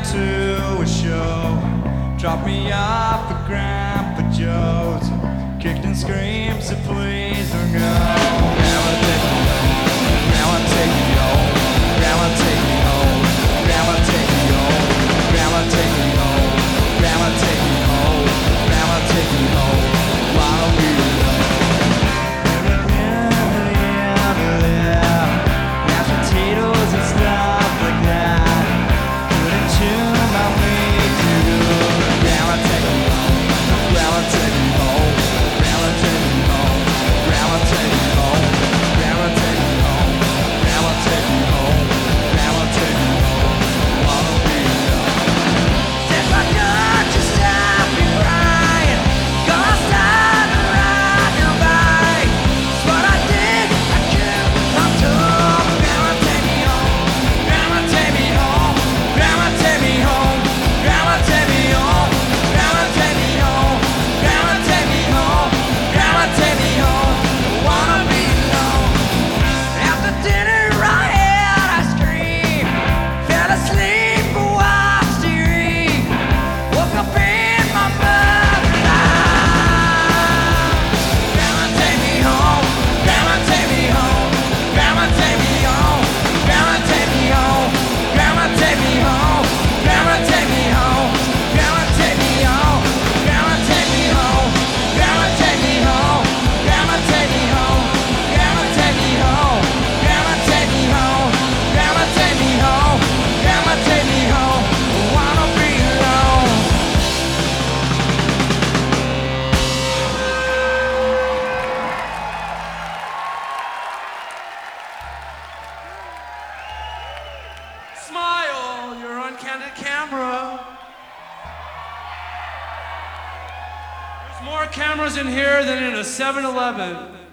to a show. Drop me off at Grandpa Joe's. Kicked and screamed, so please don't go. Grandma, take me home. Grandma, take me home. Grandma, take me home. Grandma, take me home. Grandma, take me home. Grandma, take me home. Grandma, take me home. Why don't we mashed potatoes and stuff like that. Couldn't tune my way to go. Grandma, take me home. Grandma, take me home. Grandma, take me home. Grandma, take me home. Grandma, take me home. Grandma, take me home. Grandma, take me home. Why don't we go? If I could just stop me crying, gonna start to ride your bike. It's what I did. I can't come to. Grandma, take me home. Grandma, take me home. Grandma, take me home. Grandma, take me home. Grandma, take me home. Grandma, take me home. Grandma, take me home. Wanna be alone. After dinner, I had ice cream. Fell asleep, watched TV. Woke up in my mother's house. Grandma, take me home. Grandma, take me home. Grandma, take me home. Grandma, take me home. Grandma, take me home. Grandma, take me home. Grandma, take me home. Grandma, take me home. Grandma, take me home. Grandma, take me home. Grandma, take me home. Grandma, take me home. Grandma, take me home. Grandma, take me home. Wanna be alone. Smile, you're on candid camera. There's more cameras in here than in a 7-Eleven.